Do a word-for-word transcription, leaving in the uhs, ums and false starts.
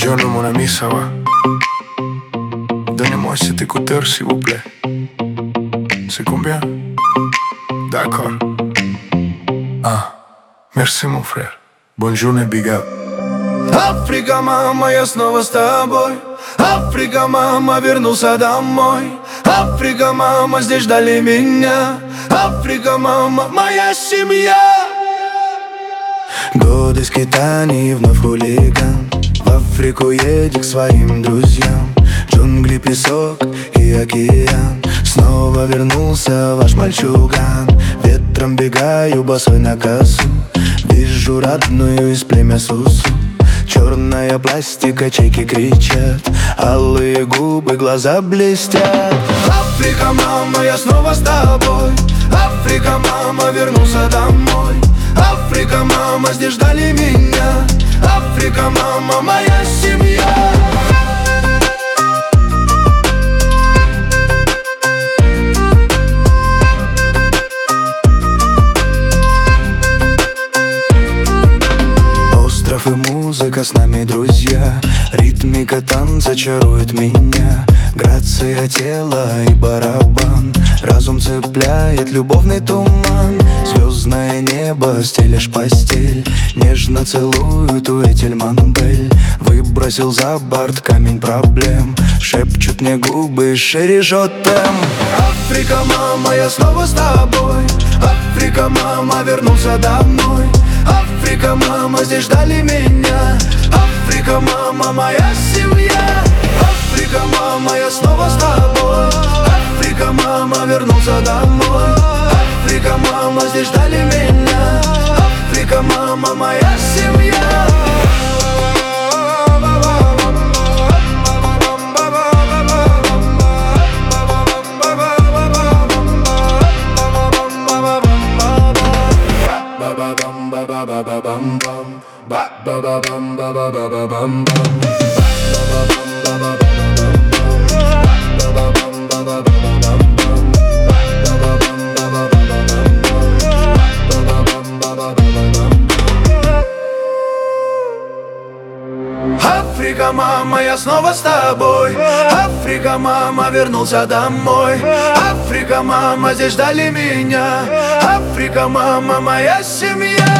Buongiorno mon ami, ça va? Donnez-moi cet écouteur s'il vous plaît. C'est combien? D'accord. Ah, merci mon frère. Bonne journée, big up. Африка, мама, я снова с тобой. Африка, мама, вернулся домой. Африка, мама, здесь ждали меня. Африка, мама, моя семья. Годы скитаний, вновь хулиган. В Африку едет к своим друзьям. Джунгли, песок и океан. Снова вернулся ваш мальчуган. Ветром бегаю босой на косу. Вижу родную из племя Сусу. Черная пластика, чайки кричат. Алые губы, глаза блестят. Африка, мама, я снова с тобой. Африка, мама, вернулся домой. Африка, мама, здесь ждали меня. Африка, мама, моя семья. Остров и музыка с нами, друзья. Ритмика танца чарует меня. Грация тела и барабан. Разум цепляет любовный туман. Звездное небо, стелишь постель. Нежно целует Уэтель Манбель. Выбросил за борт камень проблем. Шепчут мне губы шережотом. Африка, мама, я снова с тобой. Африка, мама, вернулся домой. Африка, мама, здесь ждали меня. Африка, мама, моя семья. Африка, мама, я снова с тобой. Африка, мама, вернулся домой. Африка, мама, здесь ждали меня. Африка, мама, моя семья. Африка, мама, я снова с тобой. Африка, мама, вернулся домой. Африка, мама, здесь ждали меня. Африка, мама, моя семья.